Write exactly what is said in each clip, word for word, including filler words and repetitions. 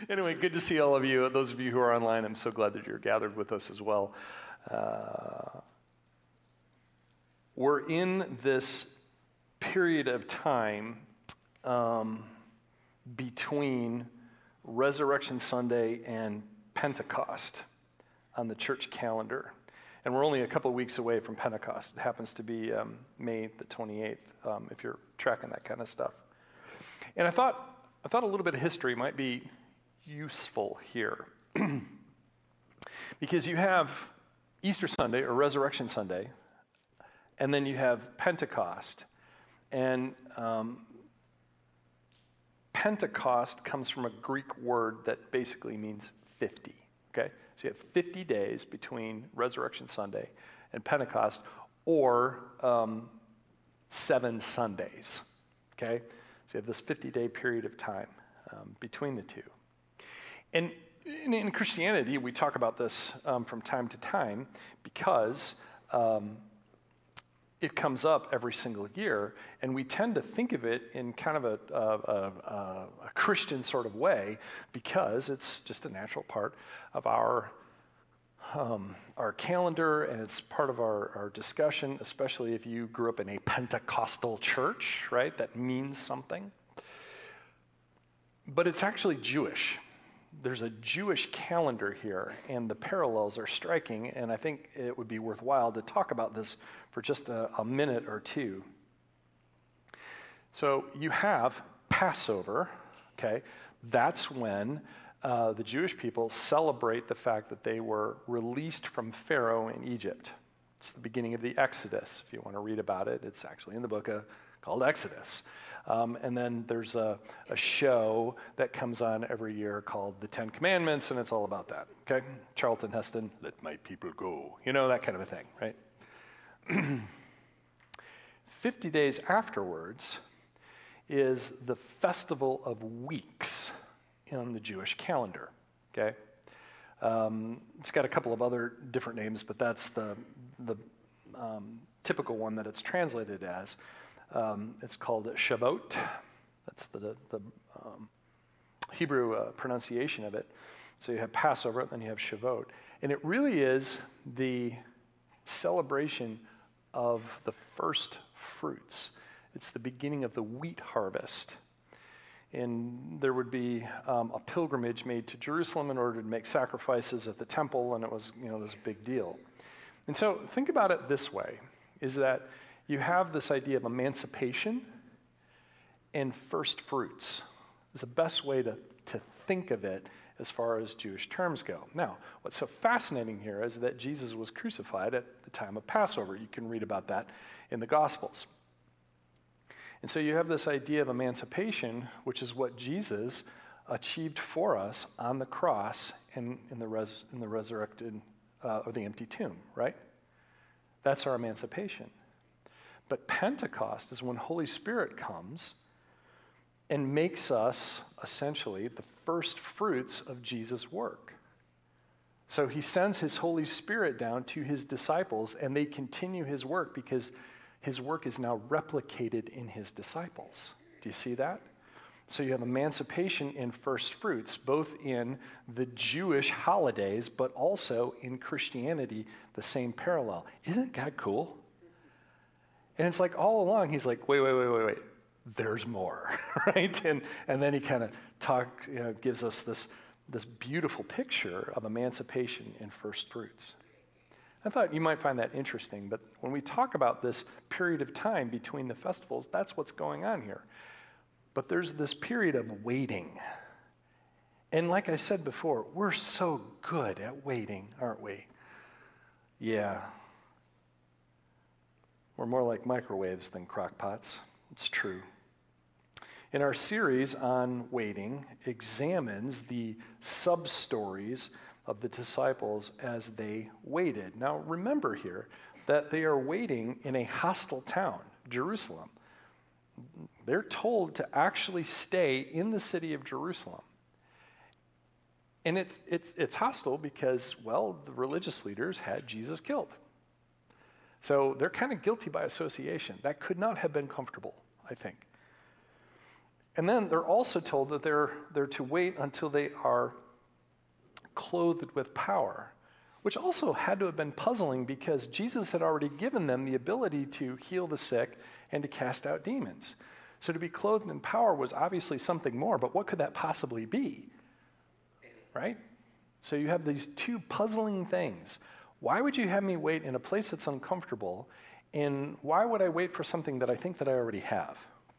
Anyway, good to see all of you. Those of you who are online, I'm so glad that you're gathered with us as well. Uh, we're in this period of time um, between Resurrection Sunday and Pentecost on the church calendar. And we're only a couple of weeks away from Pentecost. It happens to be um, May the twenty-eighth, um, if you're tracking that kind of stuff. And I thought, I thought a little bit of history might be useful here. Because you have Easter Sunday or Resurrection Sunday, and then you have Pentecost. And um, Pentecost comes from a Greek word that basically means fifty, okay? So you have fifty days between Resurrection Sunday and Pentecost, or um, seven Sundays, okay? So you have this fifty-day period of time um, between the two. And in, in Christianity, we talk about this um, from time to time because um, it comes up every single year, and we tend to think of it in kind of a, a, a, a Christian sort of way because it's just a natural part of our um, our calendar, and it's part of our, our discussion, especially if you grew up in a Pentecostal church, right? That means something. But it's actually Jewish. There's a Jewish calendar here, and the parallels are striking, and I think it would be worthwhile to talk about this for just a, a minute or two. So you have Passover, okay? That's when uh, the Jewish people celebrate the fact that they were released from Pharaoh in Egypt. It's the beginning of the Exodus. If you want to read about it, it's actually in the book of, called Exodus. Um, and then there's a, a show that comes on every year called The Ten Commandments, and it's all about that, okay? Charlton Heston, let my people go. You know, that kind of a thing, right? Fifty days afterwards is the Festival of Weeks on the Jewish calendar, okay? Um, it's got a couple of other different names, but that's the, the um, typical one that it's translated as. Um, it's called Shavuot. That's the, the um, Hebrew uh, pronunciation of it. So you have Passover, and then you have Shavuot. And it really is the celebration of the first fruits. It's the beginning of the wheat harvest. And there would be um, a pilgrimage made to Jerusalem in order to make sacrifices at the temple, and it was, you know, this big deal. And so think about it this way, is that you have this idea of emancipation and first fruits. It's the best way to, to think of it as far as Jewish terms go. Now, what's so fascinating here is that Jesus was crucified at the time of Passover. You can read about that in the Gospels. And so you have this idea of emancipation, which is what Jesus achieved for us on the cross and in the, res, in the resurrected, uh, or the empty tomb, right? That's our emancipation. But Pentecost is when Holy Spirit comes and makes us, essentially, the first fruits of Jesus' work. So he sends his Holy Spirit down to his disciples, and they continue his work because his work is now replicated in his disciples. Do you see that? So you have emancipation in first fruits, both in the Jewish holidays, but also in Christianity, the same parallel. Isn't God cool? And it's like all along, he's like, wait, wait, wait, wait, wait. There's more, right? And and then he kind of talk, you know, gives us this, this beautiful picture of emancipation in first fruits. I thought you might find that interesting, but when we talk about this period of time between the festivals, that's what's going on here. But there's this period of waiting. And like I said before, we're so good at waiting, aren't we? Yeah. We're more like microwaves than crock pots. It's true. In our series on waiting, examines the sub-stories of the disciples as they waited. Now remember here that they are waiting in a hostile town, Jerusalem. They're told to actually stay in the city of Jerusalem. And it's, it's, it's hostile because, well, the religious leaders had Jesus killed. So they're kind of guilty by association. That could not have been comfortable, I think. And then they're also told that they're, they're to wait until they are clothed with power, which also had to have been puzzling because Jesus had already given them the ability to heal the sick and to cast out demons. So to be clothed in power was obviously something more, but what could that possibly be? Right? So you have these two puzzling things. Why would you have me wait in a place that's uncomfortable, and why would I wait for something that I think that I already have?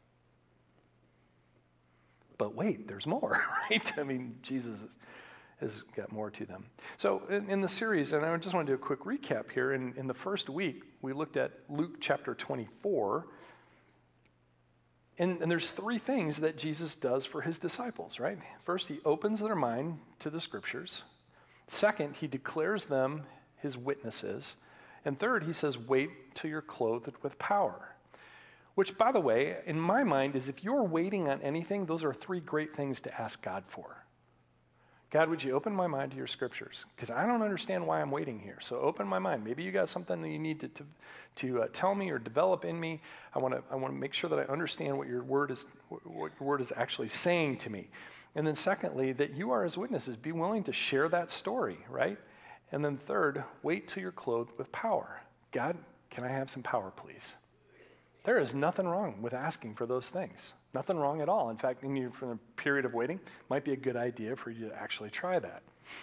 But wait, there's more, right? I mean, Jesus is, has got more to them. So in, in the series, and I just want to do a quick recap here, in, in the first week, we looked at Luke chapter twenty-four, and, and there's three things that Jesus does for his disciples, right? First, he opens their mind to the scriptures. Second, he declares them his witnesses. And third, he says, wait till you're clothed with power. Which, by the way, in my mind, is if you're waiting on anything, those are three great things to ask God for. God, would you open my mind to your scriptures? Because I don't understand why I'm waiting here. So open my mind. Maybe you got something that you need to, to, to uh, tell me or develop in me. I want to I want to make sure that I understand what your word is what your word is actually saying to me. And then secondly, that you are his witnesses. Be willing to share that story, right? And then third, wait till you're clothed with power. God, can I have some power, please? There is nothing wrong with asking for those things. Nothing wrong at all. In fact, in your for a period of waiting, might be a good idea for you to actually try that.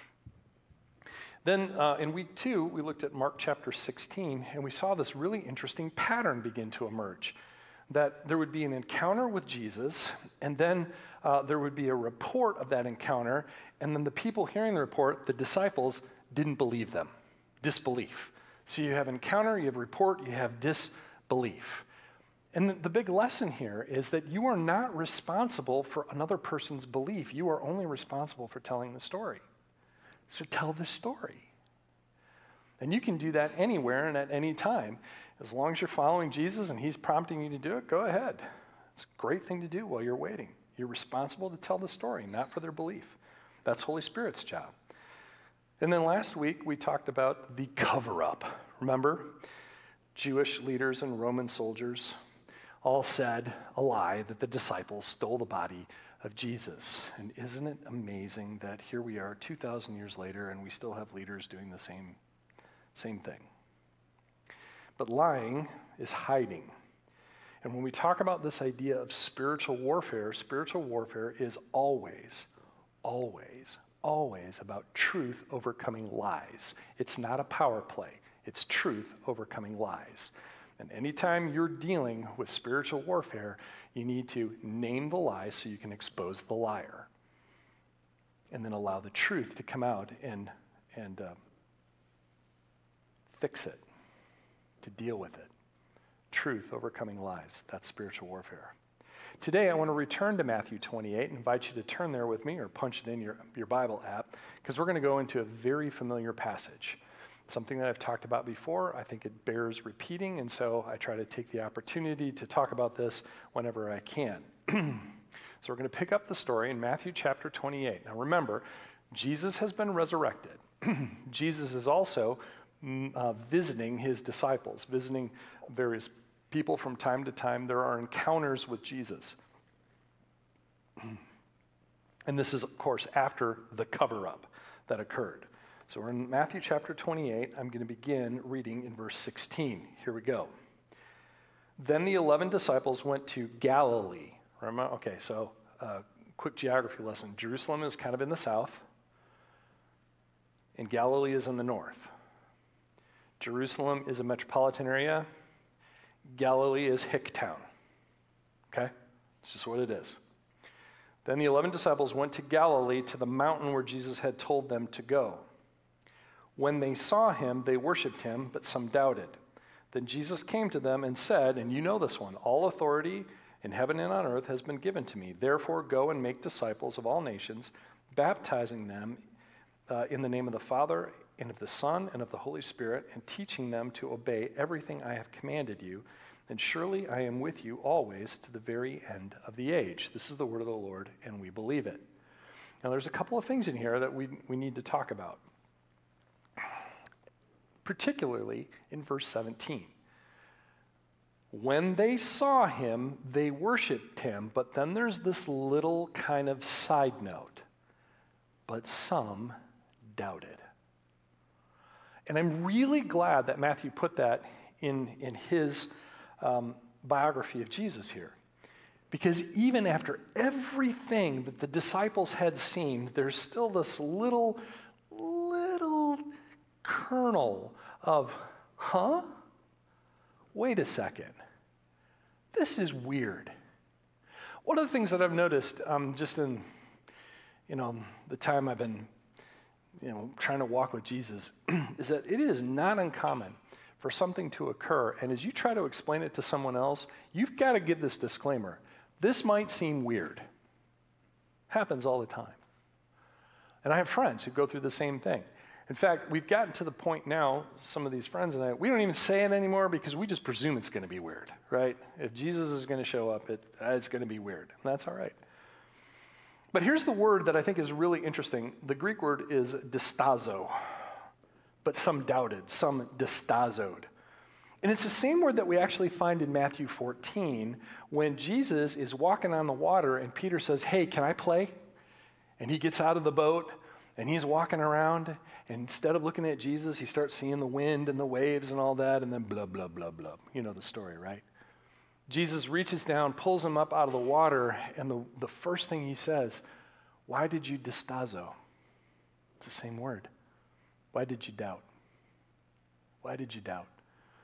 Then uh, in week two, we looked at Mark chapter sixteen, and we saw this really interesting pattern begin to emerge. That there would be an encounter with Jesus, and then uh, there would be a report of that encounter, and then the people hearing the report, the disciples, didn't believe them. Disbelief. So you have encounter, you have report, you have disbelief. And the big lesson here is that you are not responsible for another person's belief. You are only responsible for telling the story. So tell the story. And you can do that anywhere and at any time. As long as you're following Jesus and he's prompting you to do it, go ahead. It's a great thing to do while you're waiting. You're responsible to tell the story, not for their belief. That's Holy Spirit's job. And then last week, we talked about the cover-up. Remember? Jewish leaders and Roman soldiers all said a lie that the disciples stole the body of Jesus. And isn't it amazing that here we are two thousand years later and we still have leaders doing the same, same thing? But lying is hiding. And when we talk about this idea of spiritual warfare, spiritual warfare is always, always, always about truth overcoming lies. It's not a power play. It's truth overcoming lies. And anytime you're dealing with spiritual warfare, you need to name the lie so you can expose the liar. And then allow the truth to come out and, and uh, fix it, to deal with it. Truth overcoming lies. That's spiritual warfare. Today, I want to return to Matthew twenty-eight and invite you to turn there with me or punch it in your, your Bible app, because we're going to go into a very familiar passage. Something that I've talked about before. I think it bears repeating, and so I try to take the opportunity to talk about this whenever I can. So we're going to pick up the story in Matthew chapter twenty-eight. Now remember, Jesus has been resurrected. Jesus is also uh, visiting his disciples, visiting various people from time to time. There are encounters with Jesus. And this is, of course, after the cover-up that occurred. So we're in Matthew chapter twenty-eight. I'm going to begin reading in verse sixteen. Here we go. Then the eleven disciples went to Galilee. Remember? Okay, so uh, quick geography lesson. Jerusalem is kind of in the south, and Galilee is in the north. Jerusalem is a metropolitan area. Galilee is Hicktown. Okay? It's just what it is. Then the eleven disciples went to Galilee, to the mountain where Jesus had told them to go. When they saw him, they worshiped him, but some doubted. Then Jesus came to them and said, and you know this one, all authority in heaven and on earth has been given to me. Therefore, go and make disciples of all nations, baptizing them uh, in the name of the Father and of the Son and of the Holy Spirit, and teaching them to obey everything I have commanded you. And surely I am with you always to the very end of the age. This is the word of the Lord, and we believe it. Now, there's a couple of things in here that we, we need to talk about, particularly in verse seventeen. When they saw him, they worshiped him. But then there's this little kind of side note. But some doubted. And I'm really glad that Matthew put that in, in his um, biography of Jesus here. Because even after everything that the disciples had seen, there's still this little, little kernel of, huh? Wait a second. This is weird. One of the things that I've noticed um, just in, you know, the time I've been, you know, trying to walk with Jesus is that it is not uncommon for something to occur, and as you try to explain it to someone else, you've got to give this disclaimer. This might seem weird. Happens all the time. And I have friends who go through the same thing. In fact, we've gotten to the point now, some of these friends and I, we don't even say it anymore because we just presume it's going to be weird, right? If Jesus is going to show up, it, it's going to be weird, and that's all right. But here's the word that I think is really interesting. The Greek word is distazo, but some doubted, some distazoed. And it's the same word that we actually find in Matthew fourteen when Jesus is walking on the water and Peter says, hey, can I play? And he gets out of the boat and he's walking around, and instead of looking at Jesus, he starts seeing the wind and the waves and all that, and then blah, blah, blah, blah. You know the story, right? Jesus reaches down, pulls him up out of the water, and the, the first thing he says, why did you distazo? It's the same word. Why did you doubt? Why did you doubt?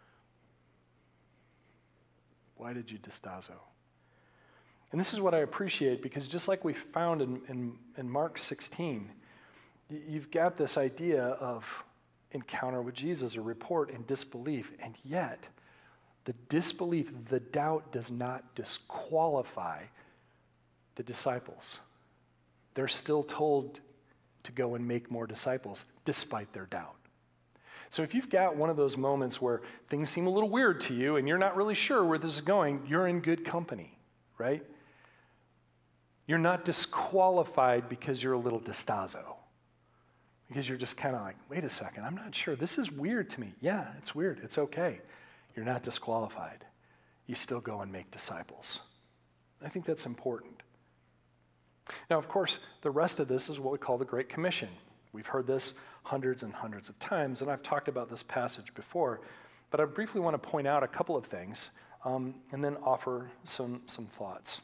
Why did you distazo? And this is what I appreciate, because just like we found in, in, in Mark sixteen, you've got this idea of encounter with Jesus, a report and disbelief, and yet the disbelief, the doubt does not disqualify the disciples. They're still told to go and make more disciples despite their doubt. So if you've got one of those moments where things seem a little weird to you and you're not really sure where this is going, you're in good company, right? You're not disqualified because you're a little distazo. Because you're just kind of like, wait a second, I'm not sure. This is weird to me. Yeah, it's weird. It's okay. You're not disqualified. You still go and make disciples. I think that's important. Now, of course, the rest of this is what we call the Great Commission. We've heard this hundreds and hundreds of times, and I've talked about this passage before, but I briefly want to point out a couple of things um, and then offer some, some thoughts.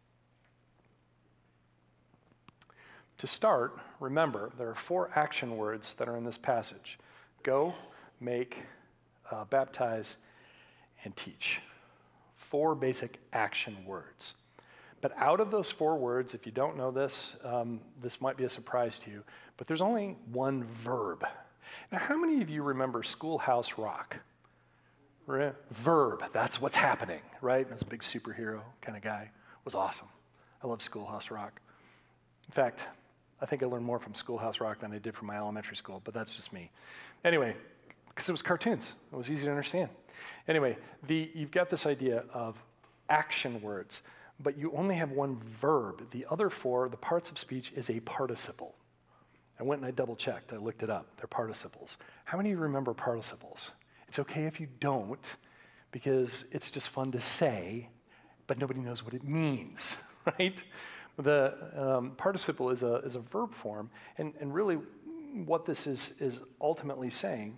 To start, remember, there are four action words that are in this passage. Go, make, uh, baptize, and teach. Four basic action words. But out of those four words, if you don't know this, um, this might be a surprise to you, but there's only one verb. Now, how many of you remember Schoolhouse Rock? Re- verb, that's what's happening, right? I was a big superhero kind of guy. It was awesome. I love Schoolhouse Rock. In fact, I think I learned more from Schoolhouse Rock than I did from my elementary school, but that's just me. Anyway, because it was cartoons. It was easy to understand. Anyway, the, you've got this idea of action words, but you only have one verb. The other four, the parts of speech, is a participle. I went and I double-checked. I looked it up. They're participles. How many of you remember participles? It's okay if you don't, because it's just fun to say, but nobody knows what it means, right? The um, participle is a, is a verb form, and, and really what this is, is ultimately saying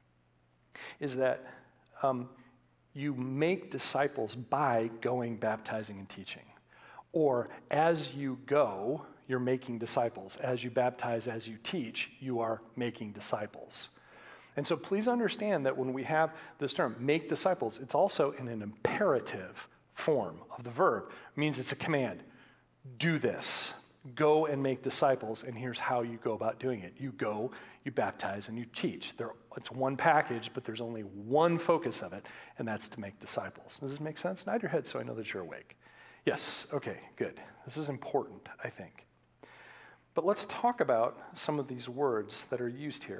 is that um, you make disciples by going, baptizing, and teaching. Or as you go, you're making disciples. As you baptize, as you teach, you are making disciples. And so please understand that when we have this term, make disciples, it's also in an imperative form of the verb. It means it's a command. Do this. Go and make disciples, and here's how you go about doing it. You go, you baptize, and you teach. There, it's one package, but there's only one focus of it, and that's to make disciples. Does this make sense? Nod your head so I know that you're awake. Yes, okay, good. This is important, I think. But let's talk about some of these words that are used here.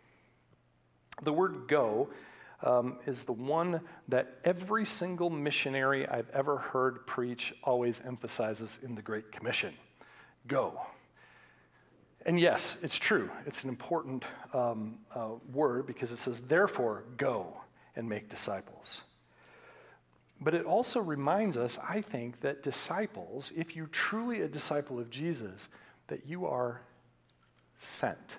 The word go um, is the one that every single missionary I've ever heard preach always emphasizes in the Great Commission. Go. And yes, it's true. It's an important um, uh, word because it says, therefore, go and make disciples. But it also reminds us, I think, that disciples, if you're truly a disciple of Jesus, that you are sent.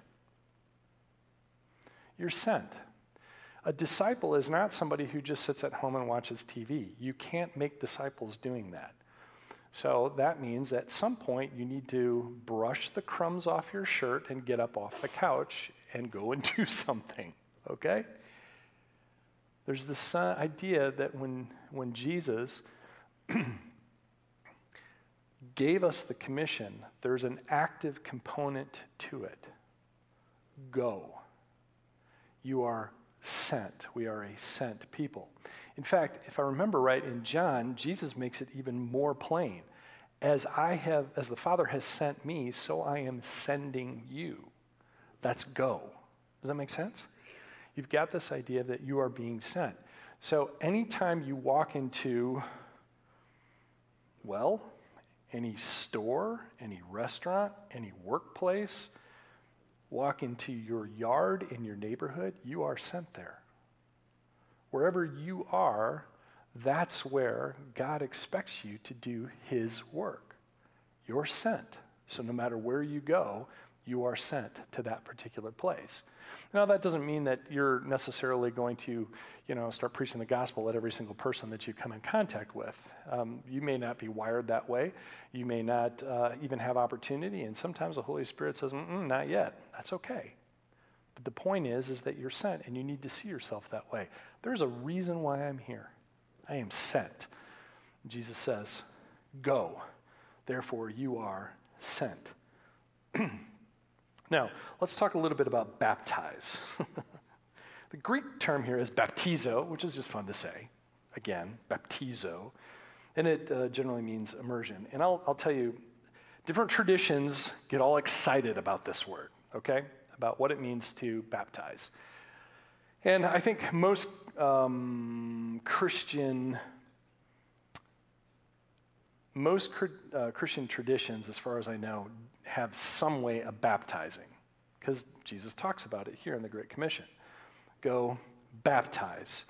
You're sent. A disciple is not somebody who just sits at home and watches T V. You can't make disciples doing that. So that means at some point you need to brush the crumbs off your shirt and get up off the couch and go and do something, okay? There's this uh, idea that when, when Jesus gave us the commission, there's an active component to it. Go. You are sent. We are a sent people. In fact, if I remember right, in John, Jesus makes it even more plain. As I have, as the Father has sent me, so I am sending you. That's go. Does that make sense? You've got this idea that you are being sent. So anytime you walk into, well, any store, any restaurant, any workplace, walk into your yard in your neighborhood, you are sent there. Wherever you are, that's where God expects you to do his work. You're sent. So no matter where you go, you are sent to that particular place. Now, that doesn't mean that you're necessarily going to, you know, start preaching the gospel at every single person that you come in contact with. Um, you may not be wired that way. You may not uh, even have opportunity, and sometimes the Holy Spirit says, mm-mm, not yet. That's okay. But the point is, is that you're sent, and you need to see yourself that way. There's a reason why I'm here. I am sent. Jesus says, go. Therefore, you are sent. Now, let's talk a little bit about baptize. The Greek term here is baptizo, which is just fun to say. Again, baptizo. And it uh, generally means immersion. And I'll, I'll tell you, different traditions get all excited about this word, okay? About what it means to baptize. And I think most um, Christian Most uh, Christian traditions, as far as I know, have some way of baptizing, because Jesus talks about it here in the Great Commission. Go baptize.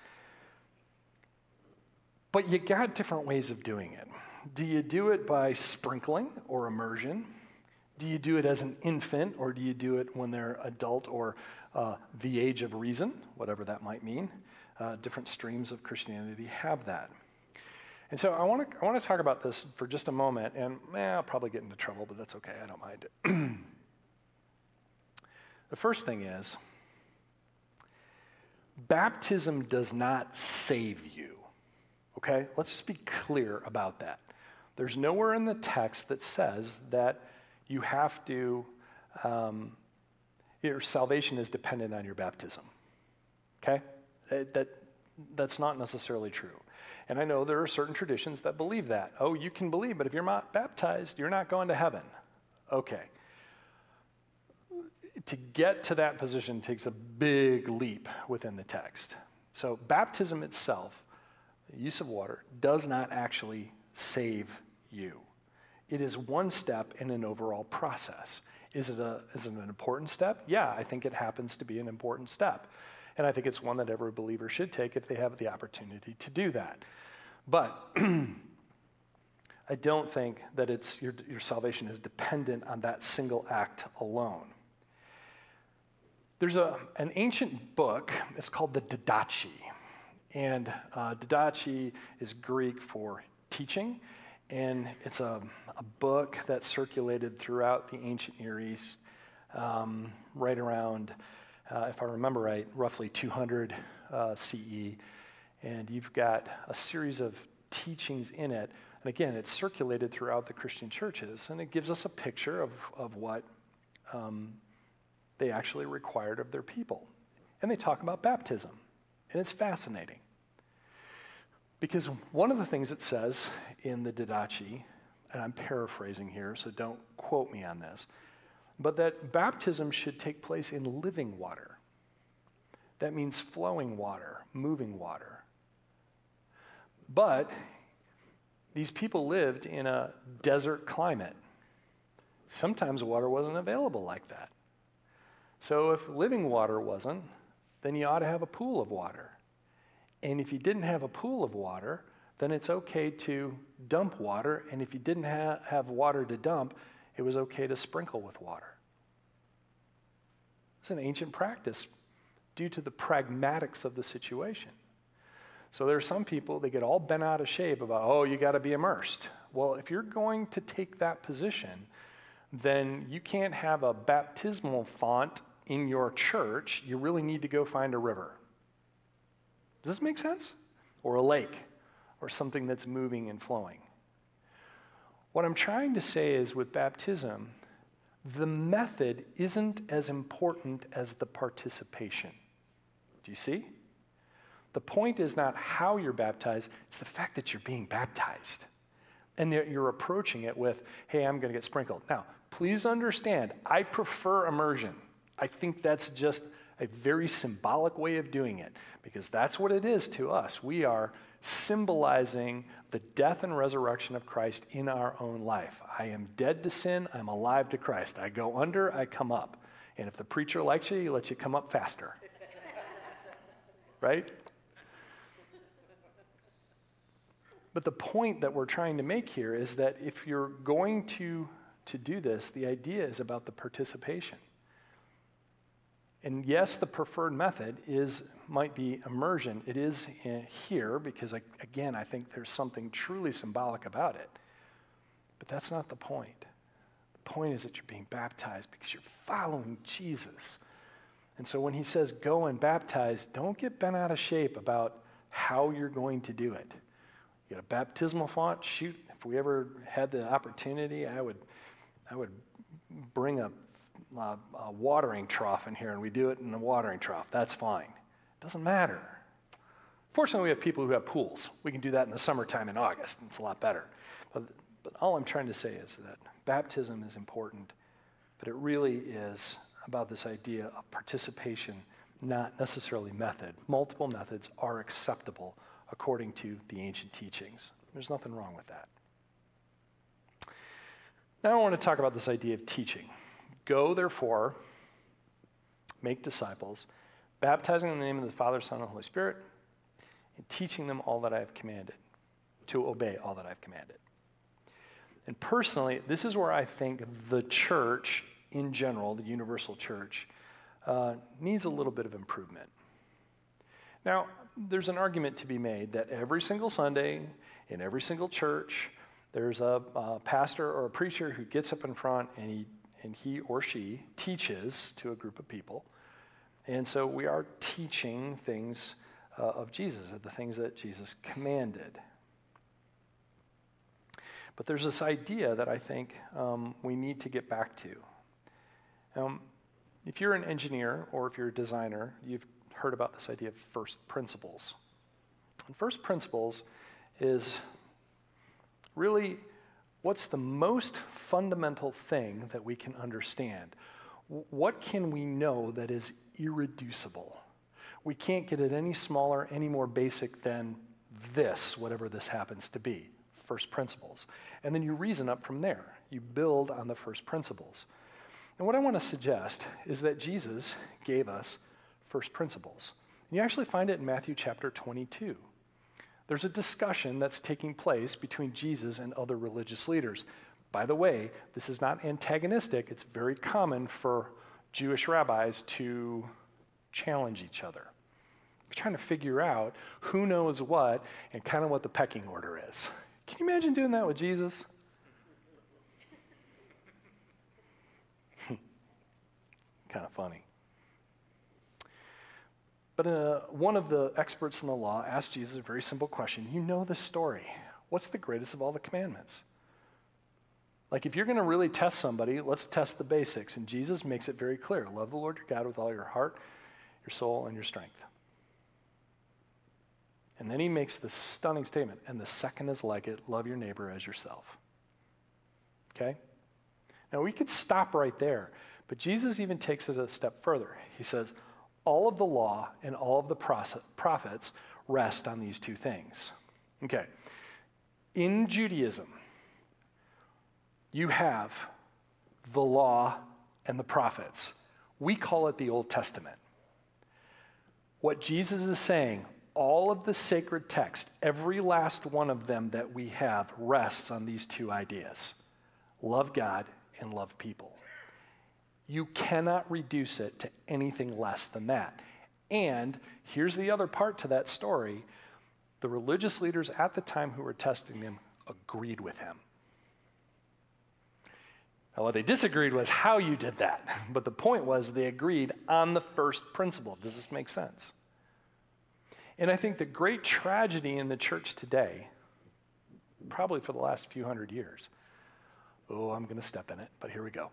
But you got different ways of doing it. Do you do it by sprinkling or immersion? Do you do it as an infant, or do you do it when they're adult or uh, the age of reason, whatever that might mean? Uh, different streams of Christianity have that. And so I want to I want to talk about this for just a moment, and eh, I'll probably get into trouble, but that's okay. I don't mind it. The first thing is, baptism does not save you, okay? Let's just be clear about that. There's nowhere in the text that says that you have to, um, your salvation is dependent on your baptism, okay? That, that's not necessarily true. And I know there are certain traditions that believe that. Oh, you can believe, but if you're not baptized, you're not going to heaven. Okay. To get to that position takes a big leap within the text. So baptism itself, the use of water, does not actually save you. It is one step in an overall process. Is it, a, is it an important step? Yeah, I think it happens to be an important step. And I think it's one that every believer should take if they have the opportunity to do that. But I don't think that it's your, your salvation is dependent on that single act alone. There's a, an ancient book, it's called the Didache. And uh, Didache is Greek for teaching. And it's a, a book that circulated throughout the ancient Near East, um, right around Uh, if I remember right, roughly two hundred uh, C E, and you've got a series of teachings in it. And again, it's circulated throughout the Christian churches, and it gives us a picture of, of what um, they actually required of their people. And they talk about baptism, and it's fascinating. Because one of the things it says in the Didache, and I'm paraphrasing here, so don't quote me on this, but that baptism should take place in living water. That means flowing water, moving water. But these people lived in a desert climate. Sometimes water wasn't available like that. So if living water wasn't, then you ought to have a pool of water. And if you didn't have a pool of water, then it's okay to dump water. And if you didn't ha- have water to dump, it was okay to sprinkle with water. It's an ancient practice due to the pragmatics of the situation. So there are some people, they get all bent out of shape about, oh, you got to be immersed. Well, if you're going to take that position, then you can't have a baptismal font in your church. You really need to go find a river. Does this make sense? Or a lake, or something that's moving and flowing. What I'm trying to say is with baptism, the method isn't as important as the participation. Do you see? The point is not how you're baptized, it's the fact that you're being baptized. And that you're approaching it with, hey, I'm going to get sprinkled. Now, please understand, I prefer immersion. I think that's just a very symbolic way of doing it, because that's what it is to us. We are symbolizing the death and resurrection of Christ in our own life. I am dead to sin, I'm alive to Christ. I go under, I come up. And if the preacher likes you, he lets you come up faster. Right? But the point that we're trying to make here is that if you're going to, to do this, the idea is about the participation. And yes, the preferred method is might be immersion. It is in here because, I, again, I think there's something truly symbolic about it. But that's not the point. The point is that you're being baptized because you're following Jesus. And so when he says go and baptize, don't get bent out of shape about how you're going to do it. You got a baptismal font? Shoot, if we ever had the opportunity, I would, I would bring a, a, a watering trough in here and we do it in the watering trough. That's fine. It doesn't matter. Fortunately, we have people who have pools. We can do that in the summertime in August, and it's a lot better. But, but all I'm trying to say is that baptism is important, but it really is about this idea of participation, not necessarily method. Multiple methods are acceptable according to the ancient teachings. There's nothing wrong with that. Now I want to talk about this idea of teaching. Go, therefore, make disciples, baptizing in the name of the Father, Son, and Holy Spirit, and teaching them all that I have commanded, to obey all that I've commanded. And personally, this is where I think the church in general, the universal church, uh, needs a little bit of improvement. Now, there's an argument to be made that every single Sunday, in every single church, there's a, a pastor or a preacher who gets up in front and he, and he or she teaches to a group of people. And so we are teaching things uh, of Jesus, the things that Jesus commanded. But there's this idea that I think um, we need to get back to. Um, if you're an engineer or if you're a designer, you've heard about this idea of first principles. And first principles is really what's the most fundamental thing that we can understand. What can we know that is irreducible? We can't get it any smaller, any more basic than this, whatever this happens to be, first principles. And then you reason up from there. You build on the first principles. And what I want to suggest is that Jesus gave us first principles. And you actually find it in Matthew chapter twenty-two. There's a discussion that's taking place between Jesus and other religious leaders. By the way, this is not antagonistic. It's very common for Jewish rabbis to challenge each other. They're trying to figure out who knows what and kind of what the pecking order is. Can you imagine doing that with Jesus? Kind of funny. But uh, one of the experts in the law asked Jesus a very simple question. You know this story. What's the greatest of all the commandments? Like, if you're going to really test somebody, let's test the basics. And Jesus makes it very clear. Love the Lord your God with all your heart, your soul, and your strength. And then he makes this stunning statement. And the second is like it, love your neighbor as yourself. Okay? Now, we could stop right there. But Jesus even takes it a step further. He says, all of the law and all of the prophets rest on these two things. Okay. In Judaism, you have the law and the prophets. We call it the Old Testament. What Jesus is saying, all of the sacred text, every last one of them that we have rests on these two ideas. Love God and love people. You cannot reduce it to anything less than that. And here's the other part to that story. The religious leaders at the time who were testing him agreed with him. Now, what they disagreed was how you did that. But the point was they agreed on the first principle. Does this make sense? And I think the great tragedy in the church today, probably for the last few hundred years, oh, I'm going to step in it, but here we go.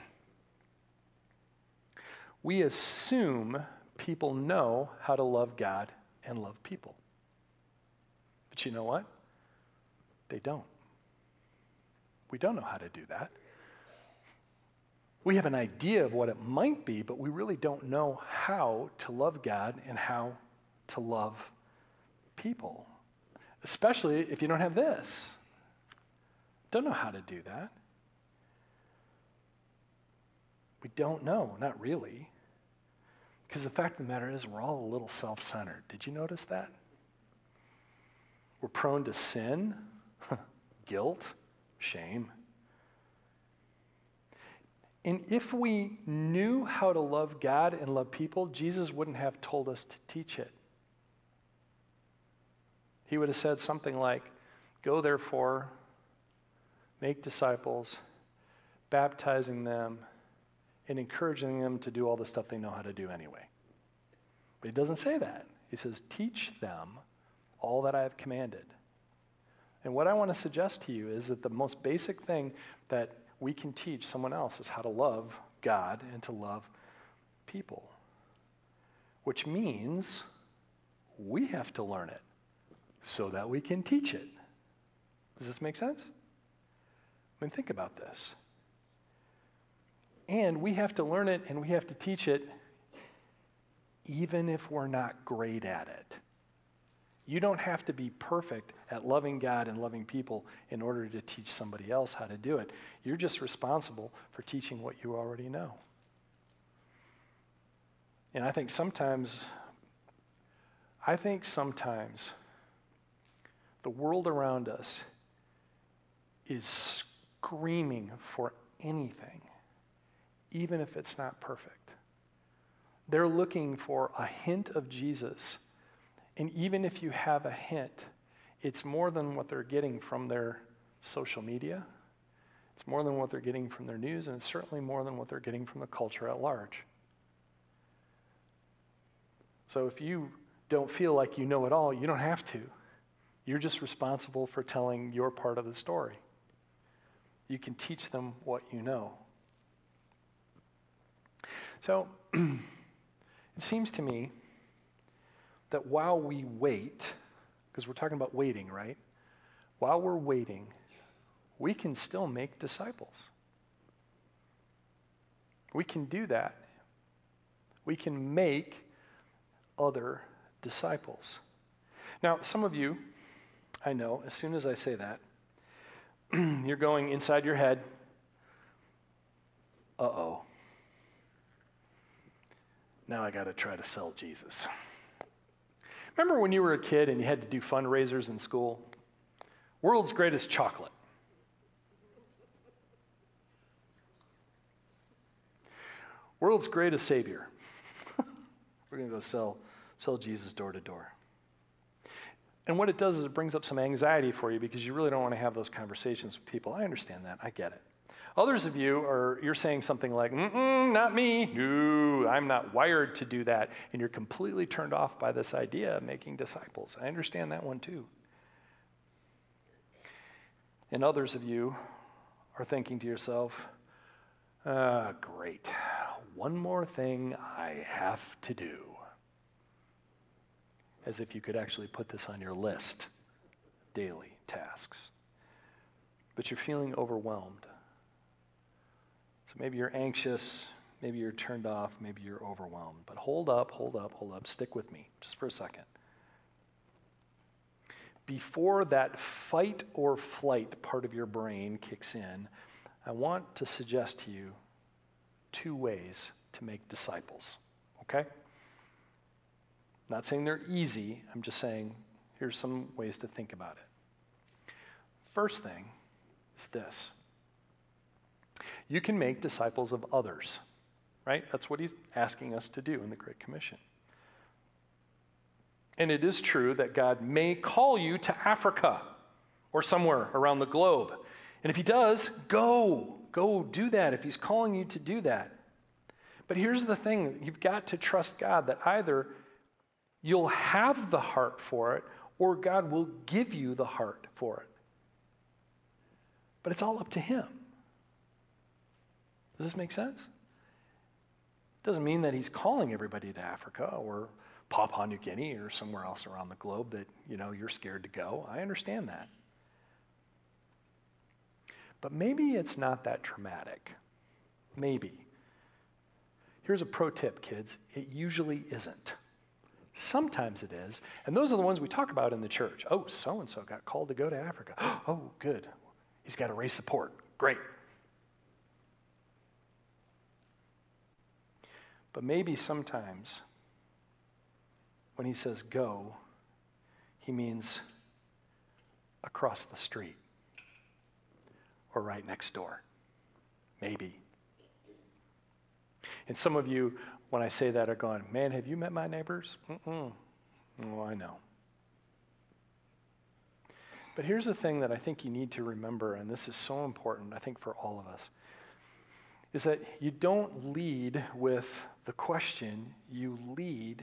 We assume people know how to love God and love people. But you know what? They don't. We don't know how to do that. We have an idea of what it might be, but we really don't know how to love God and how to love people, especially if you don't have this. Don't know how to do that. We don't know, not really. Because the fact of the matter is, we're all a little self-centered. Did you notice that? We're prone to sin, guilt, shame. And if we knew how to love God and love people, Jesus wouldn't have told us to teach it. He would have said something like, go therefore, make disciples, baptizing them, and encouraging them to do all the stuff they know how to do anyway. But he doesn't say that. He says, teach them all that I have commanded. And what I want to suggest to you is that the most basic thing that we can teach someone else is how to love God and to love people, which means we have to learn it so that we can teach it. Does this make sense? I mean, think about this. And we have to learn it and we have to teach it even if we're not great at it. You don't have to be perfect at loving God and loving people in order to teach somebody else how to do it. You're just responsible for teaching what you already know. And I think sometimes, I think sometimes the world around us is screaming for anything, even if it's not perfect. They're looking for a hint of Jesus. And even if you have a hint, it's more than what they're getting from their social media. It's more than what they're getting from their news, and it's certainly more than what they're getting from the culture at large. So if you don't feel like you know it all, you don't have to. You're just responsible for telling your part of the story. You can teach them what you know. So it seems to me that while we wait, because we're talking about waiting, right? While we're waiting, we can still make disciples. We can do that. We can make other disciples. Now, some of you, I know, as soon as I say that, you're going inside your head, uh-oh. Now I got to try to sell Jesus. Remember when you were a kid and you had to do fundraisers in school? World's greatest chocolate. World's greatest savior. We're going to go sell, sell Jesus door to door. And what it does is it brings up some anxiety for you because you really don't want to have those conversations with people. I understand that. I get it. Others of you are, you're saying something like, mm-mm, not me. No, I'm not wired to do that. And you're completely turned off by this idea of making disciples. I understand that one too. And others of you are thinking to yourself, ah, great. One more thing I have to do. As if you could actually put this on your list, daily tasks. But you're feeling overwhelmed. So maybe you're anxious, maybe you're turned off, maybe you're overwhelmed. But hold up, hold up, hold up. Stick with me just for a second. Before that fight or flight part of your brain kicks in, I want to suggest to you two ways to make disciples, okay? I'm not saying they're easy. I'm just saying here's some ways to think about it. First thing is this. You can make disciples of others, right? That's what he's asking us to do in the Great Commission. And it is true that God may call you to Africa or somewhere around the globe. And if he does, go. Go do that if he's calling you to do that. But here's the thing. You've got to trust God that either you'll have the heart for it or God will give you the heart for it. But it's all up to him. Does this make sense? Doesn't mean that he's calling everybody to Africa or Papua New Guinea or somewhere else around the globe that, you know, you're scared to go. I understand that. But maybe it's not that traumatic. Maybe. Here's a pro tip, kids. It usually isn't. Sometimes it is. And those are the ones we talk about in the church. Oh, so-and-so got called to go to Africa. Oh, good. He's got a race support. Great. But maybe sometimes when he says go, he means across the street or right next door. Maybe. And some of you, when I say that, are going, man, have you met my neighbors? Mm-mm. Oh, I know. But here's the thing that I think you need to remember, and this is so important, I think, for all of us, is that you don't lead with the question, you lead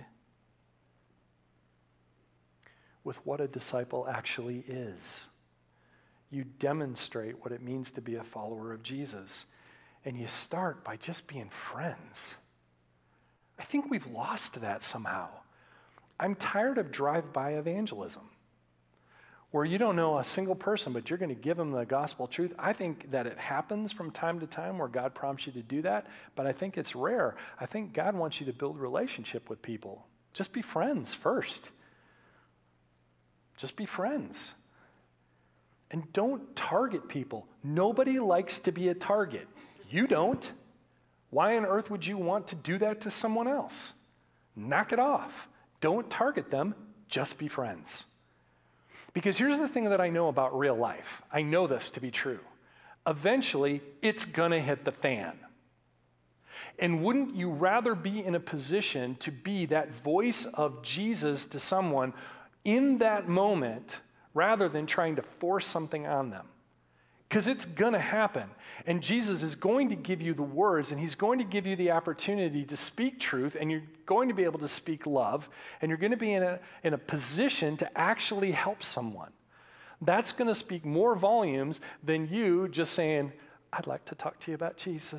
with what a disciple actually is. You demonstrate what it means to be a follower of Jesus. And you start by just being friends. I think we've lost that somehow. I'm tired of drive-by evangelism, where you don't know a single person, but you're going to give them the gospel truth. I think that it happens from time to time where God prompts you to do that, but I think it's rare. I think God wants you to build a relationship with people. Just be friends first. Just be friends. And don't target people. Nobody likes to be a target. You don't. Why on earth would you want to do that to someone else? Knock it off. Don't target them. Just be friends. Because here's the thing that I know about real life. I know this to be true. Eventually, it's going to hit the fan. And wouldn't you rather be in a position to be that voice of Jesus to someone in that moment rather than trying to force something on them? Because it's going to happen. And Jesus is going to give you the words, and he's going to give you the opportunity to speak truth, and you're going to be able to speak love, and you're going to be in a, in a position to actually help someone. That's going to speak more volumes than you just saying, I'd like to talk to you about Jesus.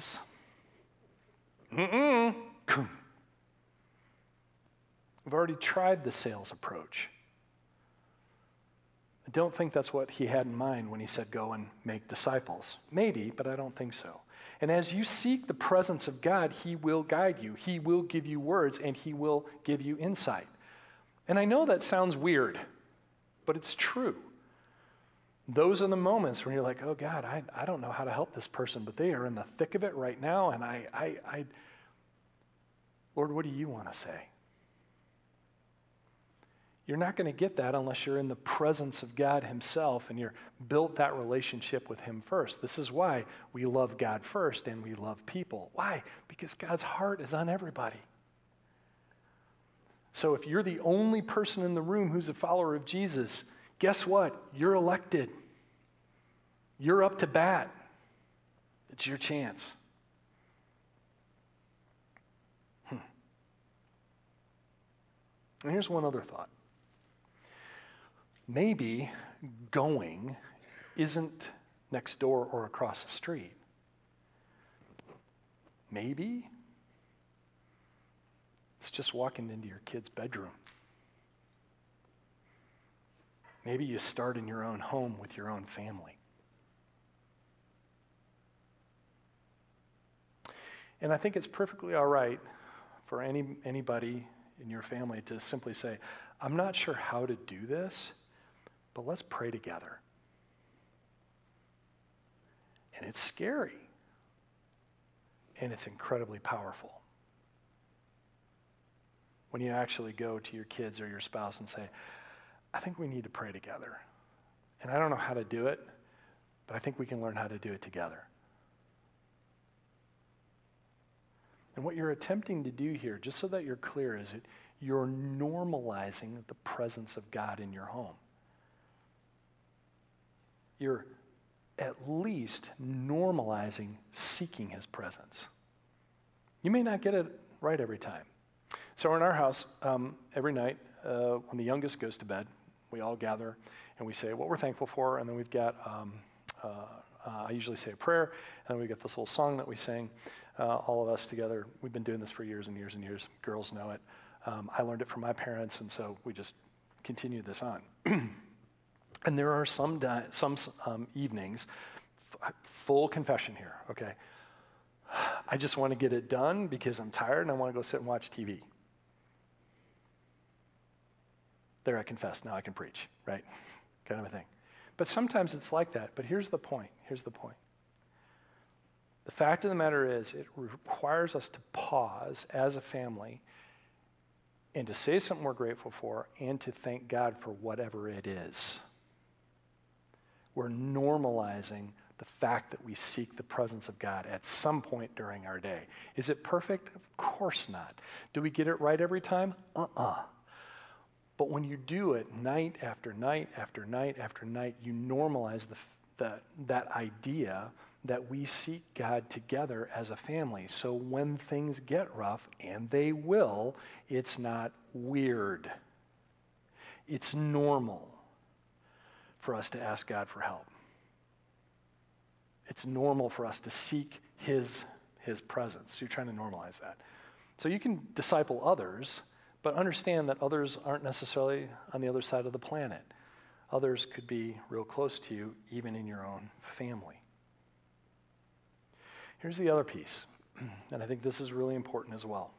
Mm-mm. We've already tried the sales approach. I don't think that's what he had in mind when he said go and make disciples. Maybe, but I don't think so. And as you seek the presence of God, he will guide you. He will give you words, and he will give you insight. And I know that sounds weird, but it's true. Those are the moments when you're like, oh God, I, I don't know how to help this person, but they are in the thick of it right now, and I, I, I Lord, what do you want to say? You're not going to get that unless you're in the presence of God himself and you're built that relationship with him first. This is why we love God first and we love people. Why? Because God's heart is on everybody. So if you're the only person in the room who's a follower of Jesus, guess what? You're elected. You're up to bat. It's your chance. Hmm. And here's one other thought. Maybe going isn't next door or across the street. Maybe it's just walking into your kid's bedroom. Maybe you start in your own home with your own family. And I think it's perfectly all right for any anybody in your family to simply say, I'm not sure how to do this, but let's pray together. And it's scary. And it's incredibly powerful. when you actually go to your kids or your spouse and say, I think we need to pray together. And I don't know how to do it, but I think we can learn how to do it together. And what you're attempting to do here, just so that you're clear, is that you're normalizing the presence of God in your home. You're at least normalizing seeking his presence. You may not get it right every time. So in our house, um, every night uh, when the youngest goes to bed, we all gather and we say what we're thankful for, and then we've got, um, uh, uh, I usually say a prayer, and then we get this little song that we sing, uh, all of us together. We've been doing this for years and years and years. Girls know it. Um, I learned it from my parents, and so we just continue this on. And there are some di- some um, evenings, f- full confession here, okay? I just want to get it done because I'm tired and I want to go sit and watch T V. There I confess, now I can preach, right? Kind of a thing. But sometimes it's like that. But here's the point. Here's the point. The fact of the matter is, it requires us to pause as a family and to say something we're grateful for and to thank God for whatever it is. We're normalizing the fact that we seek the presence of God at some point during our day. Is it perfect? Of course not. Do we get it right every time? Uh-uh. But when you do it night after night after night after night, you normalize the, the, that idea that we seek God together as a family. So when things get rough, and they will, it's not weird. It's normal for us to ask God for help. It's normal for us to seek his, his presence. So you're trying to normalize that. So you can disciple others, but understand that others aren't necessarily on the other side of the planet. Others could be real close to you, even in your own family. Here's the other piece, and I think this is really important as well.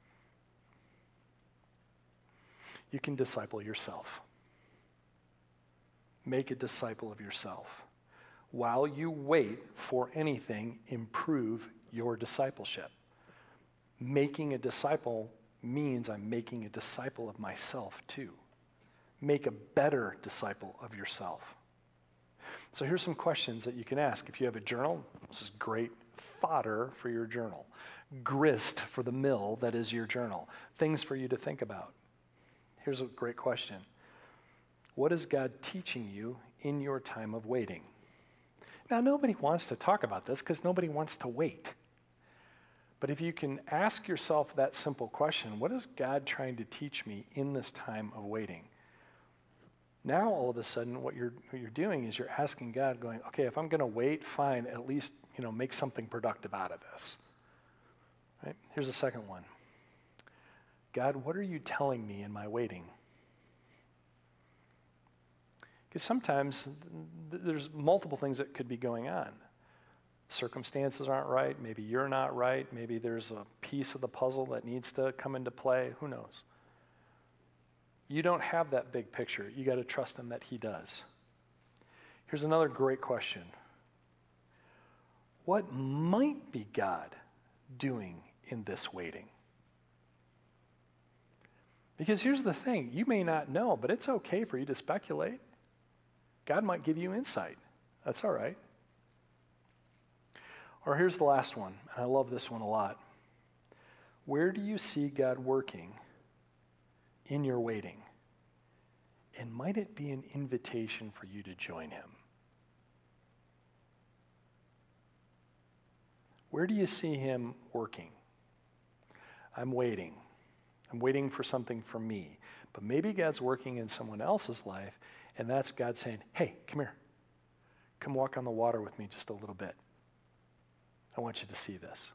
You can disciple yourself. Make a disciple of yourself. While you wait for anything, improve your discipleship. Making a disciple means I'm making a disciple of myself too. Make a better disciple of yourself. So here's some questions that you can ask. If you have a journal, this is great fodder for your journal. Grist for the mill that is your journal. Things for you to think about. Here's a great question. What is God teaching you in your time of waiting? Now, nobody wants to talk about this because nobody wants to wait. But if you can ask yourself that simple question, what is God trying to teach me in this time of waiting? Now, all of a sudden, what you're, what you're doing is you're asking God, going, okay, if I'm going to wait, fine, at least, you know, make something productive out of this. Right? Here's the second one. God, what are you telling me in my waiting? Because sometimes th- there's multiple things that could be going on. Circumstances aren't right. Maybe you're not right. Maybe there's a piece of the puzzle that needs to come into play. Who knows? You don't have that big picture. You got to trust him that he does. Here's another great question. What might be God doing in this waiting? Because here's the thing. You may not know, but it's okay for you to speculate. God might give you insight. That's all right. Or here's the last one, and I love this one a lot. Where do you see God working in your waiting? And might it be an invitation for you to join him? Where do you see him working? I'm waiting. I'm waiting for something from me. But maybe God's working in someone else's life, and that's God saying, hey, come here. Come walk on the water with me just a little bit. I want you to see this.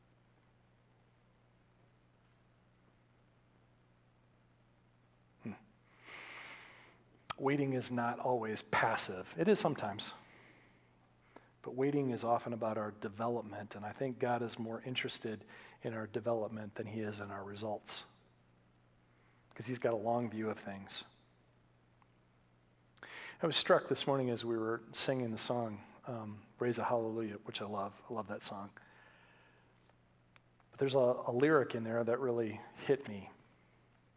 Hmm. Waiting is not always passive. It is sometimes. But waiting is often about our development, and I think God is more interested in our development than he is in our results. Because he's got a long view of things. I was struck this morning as we were singing the song, um, Raise a Hallelujah, which I love. I love that song. But there's a, a lyric in there that really hit me.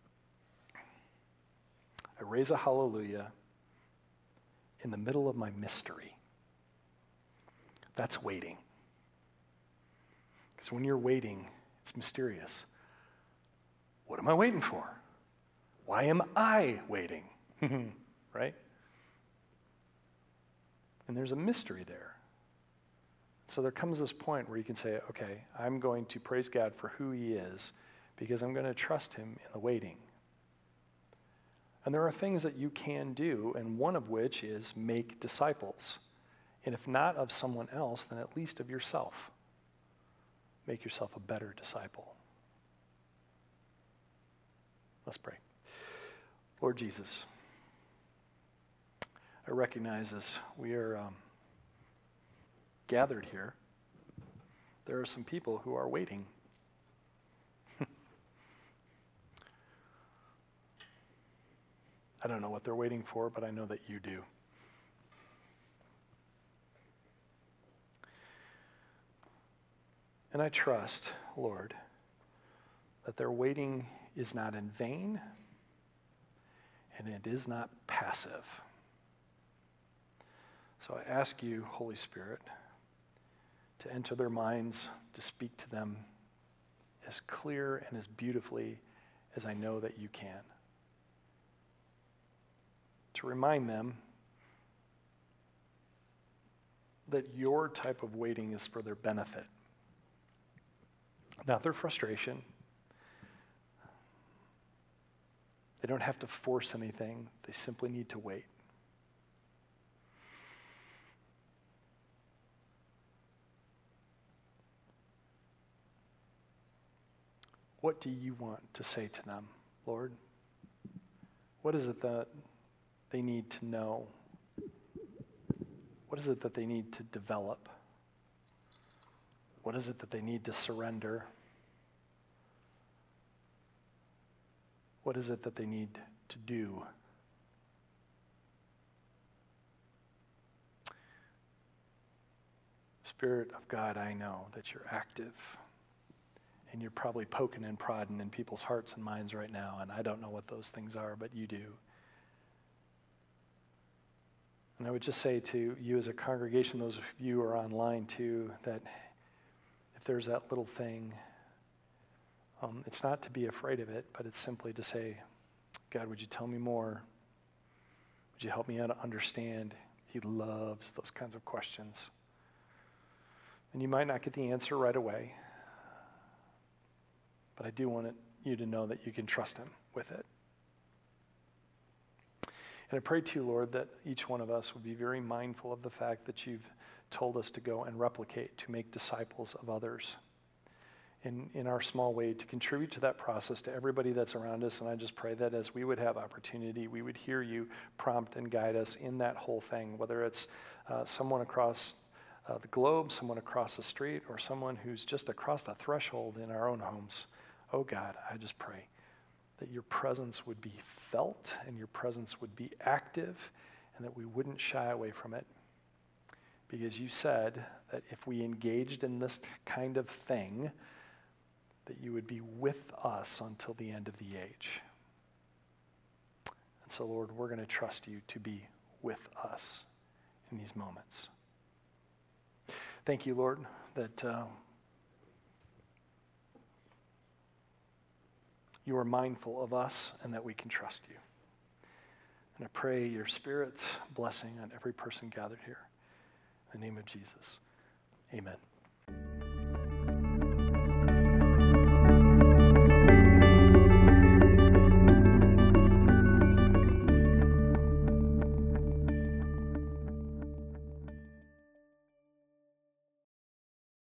I raise a hallelujah in the middle of my mystery. That's waiting. Because when you're waiting, it's mysterious. What am I waiting for? Why am I waiting? Right? And there's a mystery there. So there comes this point where you can say, okay, I'm going to praise God for who he is because I'm going to trust him in the waiting. And there are things that you can do, and one of which is make disciples. And if not of someone else, then at least of yourself. Make yourself a better disciple. Let's pray. Lord Jesus, I recognize as we are um, gathered here, there are some people who are waiting. I don't know what they're waiting for, but I know that you do. And I trust, Lord, that their waiting is not in vain and it is not passive. So I ask you, Holy Spirit, to enter their minds, to speak to them as clear and as beautifully as I know that you can. To remind them that your type of waiting is for their benefit, not their frustration. They don't have to force anything. They simply need to wait. What do you want to say to them, Lord? What is it that they need to know? What is it that they need to develop? What is it that they need to surrender? What is it that they need to do? Spirit of God, I know that you're active. And you're probably poking and prodding in people's hearts and minds right now, and I don't know what those things are, but you do. And I would just say to you as a congregation, those of you who are online too, that if there's that little thing, um, it's not to be afraid of it, but it's simply to say, God, would you tell me more? Would you help me out to understand? He loves those kinds of questions. And you might not get the answer right away, but I do want it, you to know that you can trust him with it. And I pray too, Lord, that each one of us would be very mindful of the fact that you've told us to go and replicate, to make disciples of others. In, in our small way, to contribute to that process to everybody that's around us. And I just pray that as we would have opportunity, we would hear you prompt and guide us in that whole thing, whether it's uh, someone across uh, the globe, someone across the street, or someone who's just across a threshold in our own homes. Oh God, I just pray that your presence would be felt and your presence would be active and that we wouldn't shy away from it. Because you said that if we engaged in this kind of thing, that you would be with us until the end of the age. And so, Lord, we're going to trust you to be with us in these moments. Thank you, Lord, that uh, you are mindful of us and that we can trust you. And I pray your Spirit's blessing on every person gathered here. In the name of Jesus, amen.